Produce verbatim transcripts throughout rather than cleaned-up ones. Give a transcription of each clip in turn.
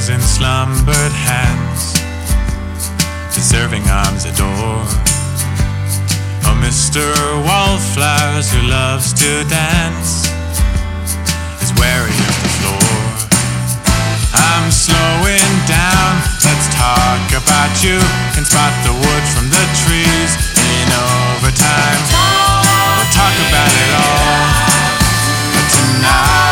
in slumbered hands, deserving arms adore. Oh, Mister Wallflowers who loves to dance is wary of the floor. I'm slowing down, let's talk about you. Can spot the wood from the trees in overtime. We'll talk about it all tonight.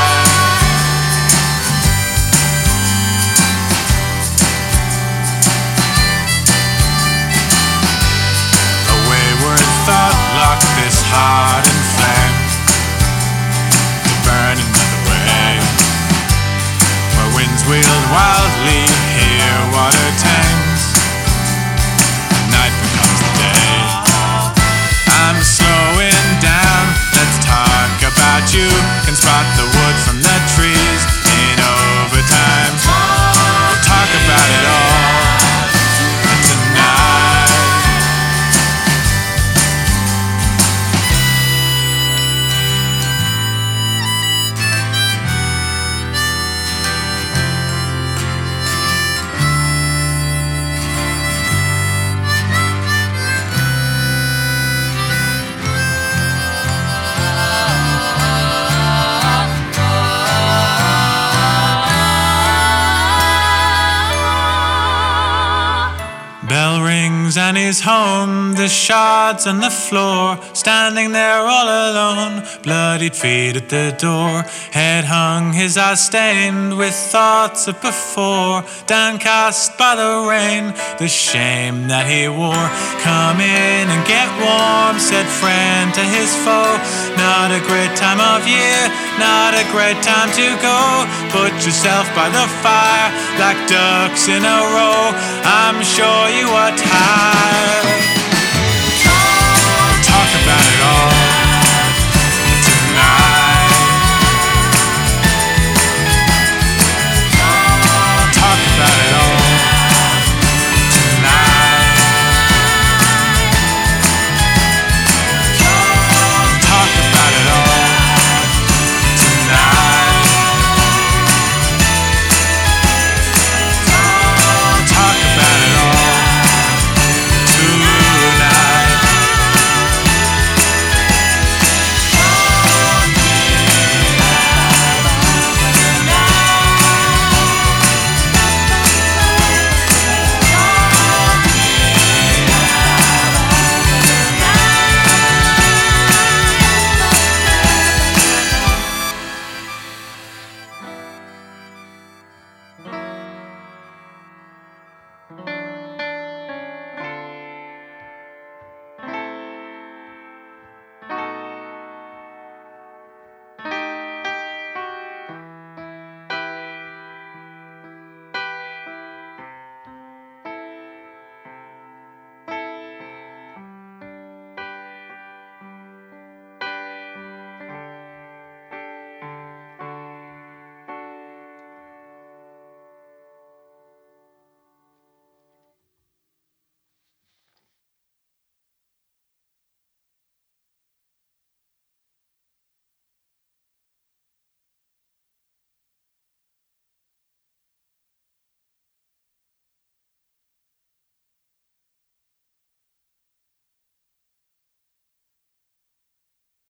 Thought locked this heart in flame to burn another way, where winds wheeled wildly, here water tames, and night becomes the day. I'm slowing down, let's talk about you. Can spot the wood from the trees in overtime. We'll talk about it all tonight. Bell rings and he's home, the shards on the floor, standing there all alone, bloodied feet at the door, head hung, his eyes stained with thoughts of before, downcast by the rain, the shame that he wore. Come in and get warm, said friend to his foe, not a great time of year, not a great time to go, put yourself by the fire like ducks in a row, I'm sure you are tired.